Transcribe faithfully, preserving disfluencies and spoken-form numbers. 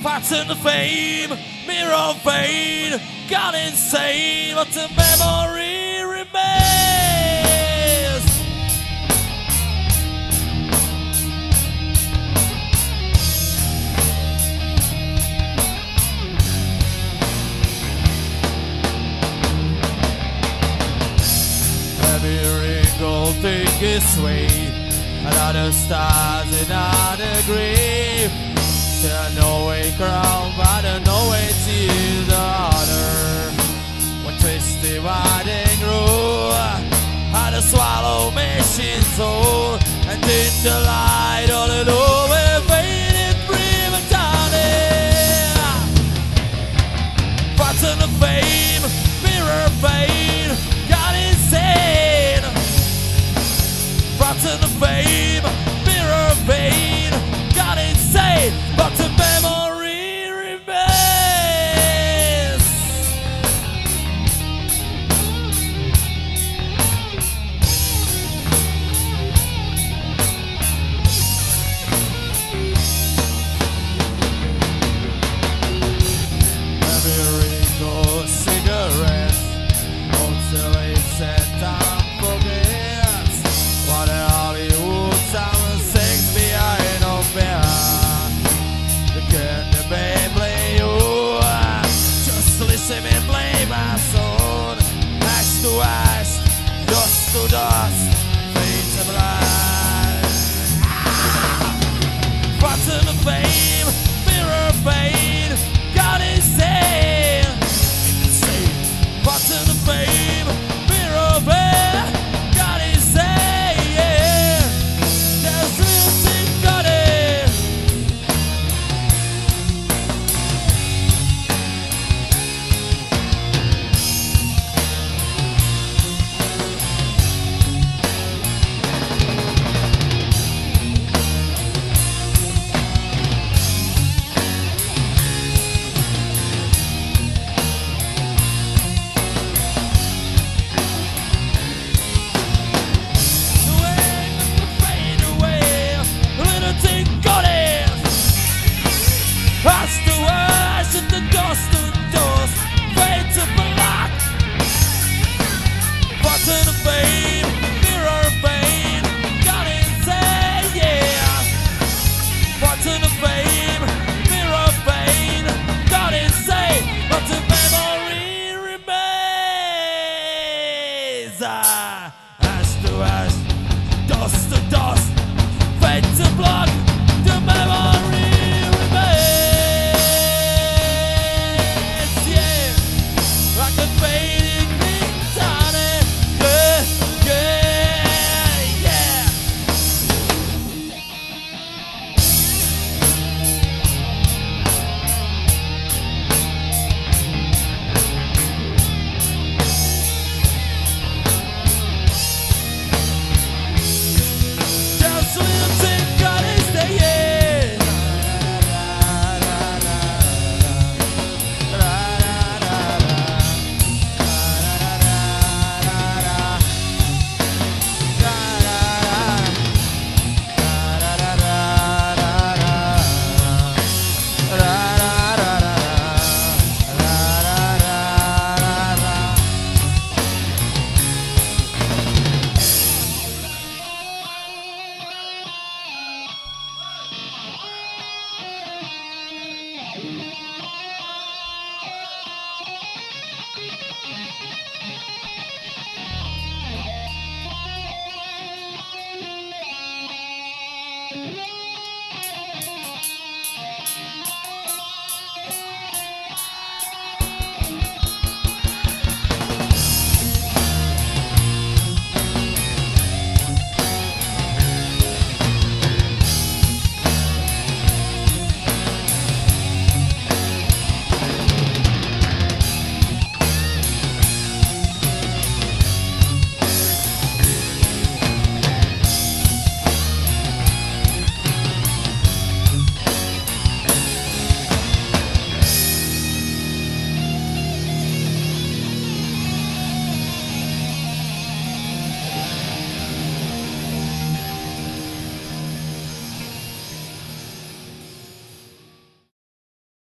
Pattern of fame, mirror of fame, gone insane, but the memory remains. Every wrinkle take its way, another stars, another grave. There's no way crown, but there's no way to the other. One twisty winding road, had a swallow machine soul, and in the light all the lower faded dream and darling. Pattern of fame, mirror fame, got insane. Pattern of fame, mirror fame, got insane, but the memory remains. Every wrinkle cigarette, until it's set time forgets what a Hollywood sound sings behind our back. Can the babe play you? Just listen and play my soul. Ash to ash, dust to dust, fade to black. Pattern of fame, mirror of fame, God insane. Insane. Pattern of fame, mirror of fame, God insane. There's music got it. Ash to ash and the dust to dust, fade to black. Pattern of fame, mirror of fame, got insane, yeah. Pattern of fame, mirror of fame, got insane, but the memory remains. Ah, ash to ash, dust to dust, fade to black.